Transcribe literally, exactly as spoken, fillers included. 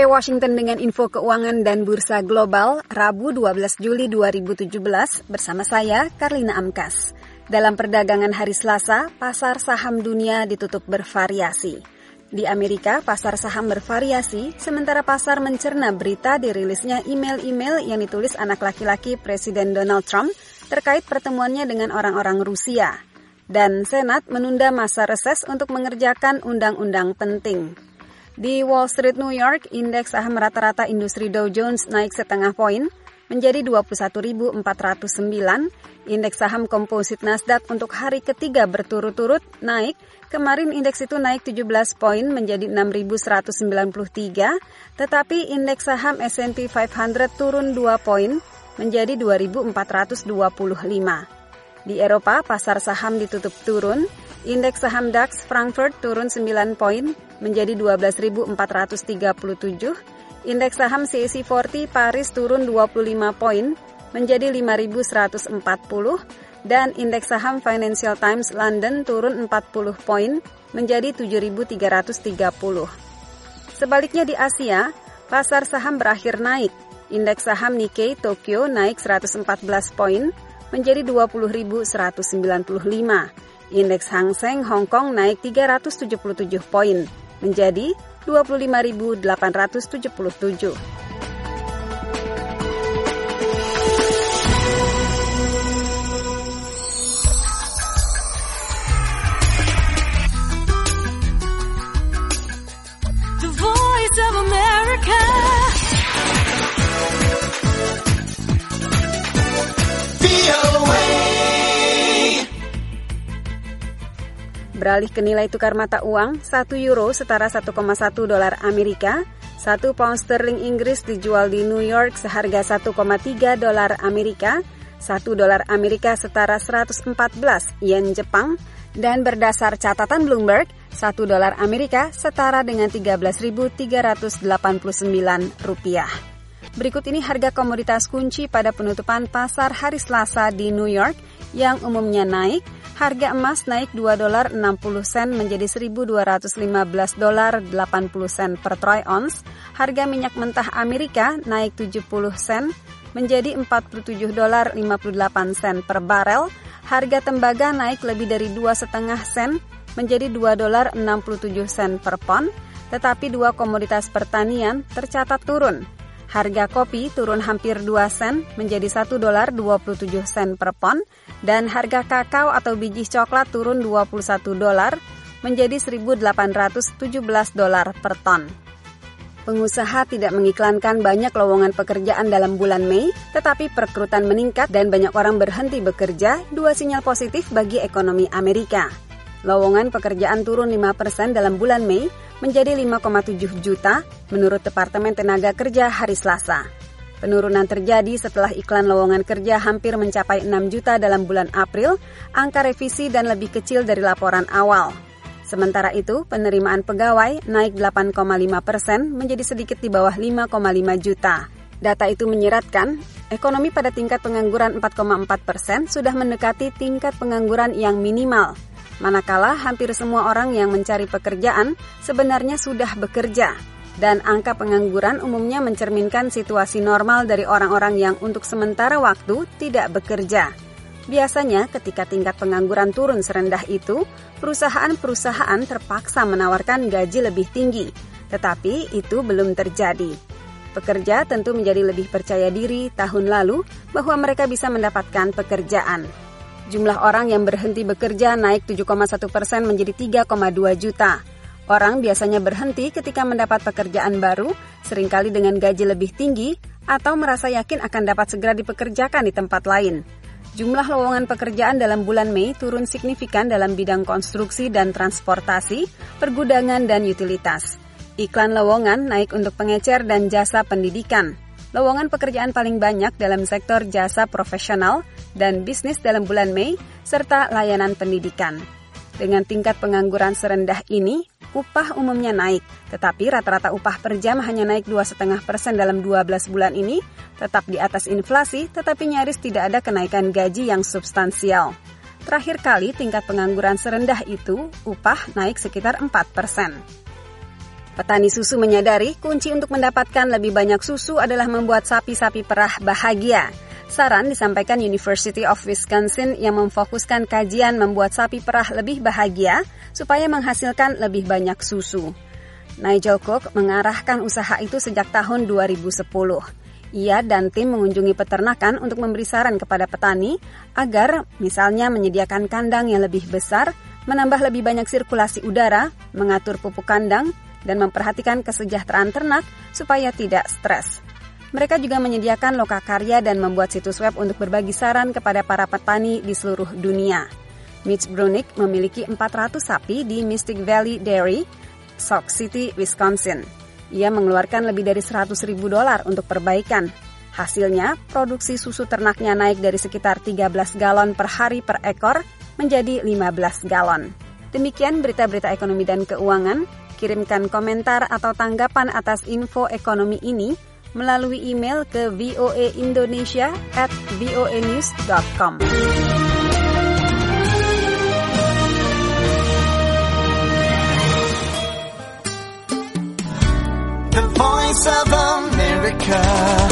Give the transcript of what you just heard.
Sampai Washington dengan info keuangan dan bursa global, Rabu dua belas Juli dua ribu tujuh belas, bersama saya, Karlina Amkas. Dalam perdagangan hari Selasa, pasar saham dunia ditutup bervariasi. Di Amerika, pasar saham bervariasi, sementara pasar mencerna berita dirilisnya email-email yang ditulis anak laki-laki Presiden Donald Trump terkait pertemuannya dengan orang-orang Rusia. Dan Senat menunda masa reses untuk mengerjakan undang-undang penting. Di Wall Street, New York, indeks saham rata-rata industri Dow Jones naik setengah poin menjadi dua puluh satu ribu empat ratus sembilan. Indeks saham komposit Nasdaq untuk hari ketiga berturut-turut naik. Kemarin indeks itu naik tujuh belas poin menjadi enam ribu seratus sembilan puluh tiga, tetapi indeks saham S and P lima ratus turun dua poin menjadi dua ribu empat ratus dua puluh lima. Di Eropa, pasar saham ditutup turun. Indeks saham DAX Frankfurt turun sembilan poin menjadi dua belas ribu empat ratus tiga puluh tujuh. Indeks saham C A C empat puluh Paris turun dua puluh lima poin menjadi lima ribu seratus empat puluh dan indeks saham Financial Times London turun empat puluh poin menjadi tujuh ribu tiga ratus tiga puluh. Sebaliknya di Asia, pasar saham berakhir naik. Indeks saham Nikkei Tokyo naik seratus empat belas poin menjadi dua puluh ribu seratus sembilan puluh lima. Indeks Hang Seng Hong Kong naik tiga ratus tujuh puluh tujuh poin menjadi dua puluh lima ribu delapan ratus tujuh puluh tujuh. The Voice of America. Beralih ke nilai tukar mata uang, satu euro setara satu koma satu dolar Amerika, satu pound sterling Inggris dijual di New York seharga satu koma tiga dolar Amerika, satu dolar Amerika setara seratus empat belas yen Jepang, dan berdasar catatan Bloomberg, satu dolar Amerika setara dengan tiga belas ribu tiga ratus delapan puluh sembilan rupiah. Berikut ini harga komoditas kunci pada penutupan pasar hari Selasa di New York yang umumnya naik. Harga emas naik dua dolar enam puluh sen menjadi seribu dua ratus lima belas dolar delapan puluh sen per troy ounce. Harga minyak mentah Amerika naik tujuh puluh sen menjadi empat puluh tujuh dolar lima puluh delapan sen per barel. Harga tembaga naik lebih dari dua koma lima sen menjadi dua dolar enam puluh tujuh sen per pon. Tetapi dua komoditas pertanian tercatat turun. Harga kopi turun hampir dua sen menjadi satu dolar dua puluh tujuh sen per pon dan harga kakao atau biji coklat turun dua puluh satu dolar menjadi seribu delapan ratus tujuh belas dolar per ton. Pengusaha tidak mengiklankan banyak lowongan pekerjaan dalam bulan Mei, tetapi perekrutan meningkat dan banyak orang berhenti bekerja, dua sinyal positif bagi ekonomi Amerika. Lowongan pekerjaan turun lima persen dalam bulan Mei menjadi lima koma tujuh juta menurut Departemen Tenaga Kerja hari Selasa. Penurunan terjadi setelah iklan lowongan kerja hampir mencapai enam juta dalam bulan April, angka revisi dan lebih kecil dari laporan awal. Sementara itu, penerimaan pegawai naik delapan koma lima persen menjadi sedikit di bawah lima koma lima juta. Data itu menyeratkan, ekonomi pada tingkat pengangguran empat koma empat persen sudah mendekati tingkat pengangguran yang minimal. Manakala hampir semua orang yang mencari pekerjaan sebenarnya sudah bekerja, dan angka pengangguran umumnya mencerminkan situasi normal dari orang-orang yang untuk sementara waktu tidak bekerja. Biasanya ketika tingkat pengangguran turun serendah itu, perusahaan-perusahaan terpaksa menawarkan gaji lebih tinggi, tetapi itu belum terjadi. Pekerja tentu menjadi lebih percaya diri tahun lalu bahwa mereka bisa mendapatkan pekerjaan. Jumlah orang yang berhenti bekerja naik tujuh koma satu persen menjadi tiga koma dua juta. Orang biasanya berhenti ketika mendapat pekerjaan baru, seringkali dengan gaji lebih tinggi, atau merasa yakin akan dapat segera dipekerjakan di tempat lain. Jumlah lowongan pekerjaan dalam bulan Mei turun signifikan dalam bidang konstruksi dan transportasi, pergudangan dan utilitas. Iklan lowongan naik untuk pengecer dan jasa pendidikan. Lowongan pekerjaan paling banyak dalam sektor jasa profesional dan bisnis dalam bulan Mei, serta layanan pendidikan. Dengan tingkat pengangguran serendah ini, upah umumnya naik, tetapi rata-rata upah per jam hanya naik dua koma lima persen dalam dua belas bulan ini, tetap di atas inflasi, tetapi nyaris tidak ada kenaikan gaji yang substansial. Terakhir kali tingkat pengangguran serendah itu, upah naik sekitar empat persen. Petani susu menyadari kunci untuk mendapatkan lebih banyak susu adalah membuat sapi-sapi perah bahagia. Saran disampaikan University of Wisconsin yang memfokuskan kajian membuat sapi perah lebih bahagia supaya menghasilkan lebih banyak susu. Nigel Cook mengarahkan usaha itu sejak tahun dua ribu sepuluh. Ia dan tim mengunjungi peternakan untuk memberi saran kepada petani agar misalnya menyediakan kandang yang lebih besar, menambah lebih banyak sirkulasi udara, mengatur pupuk kandang, dan memperhatikan kesejahteraan ternak supaya tidak stres. Mereka juga menyediakan lokakarya dan membuat situs web untuk berbagi saran kepada para petani di seluruh dunia. Mitch Brunick memiliki empat ratus sapi di Mystic Valley Dairy, Sauk City, Wisconsin. Ia mengeluarkan lebih dari seratus ribu dolar untuk perbaikan. Hasilnya, produksi susu ternaknya naik dari sekitar tiga belas galon per hari per ekor menjadi lima belas galon. Demikian berita-berita ekonomi dan keuangan. Kirimkan komentar atau tanggapan atas info ekonomi ini melalui email ke voaindonesia at voanews dot com. The Voice of America.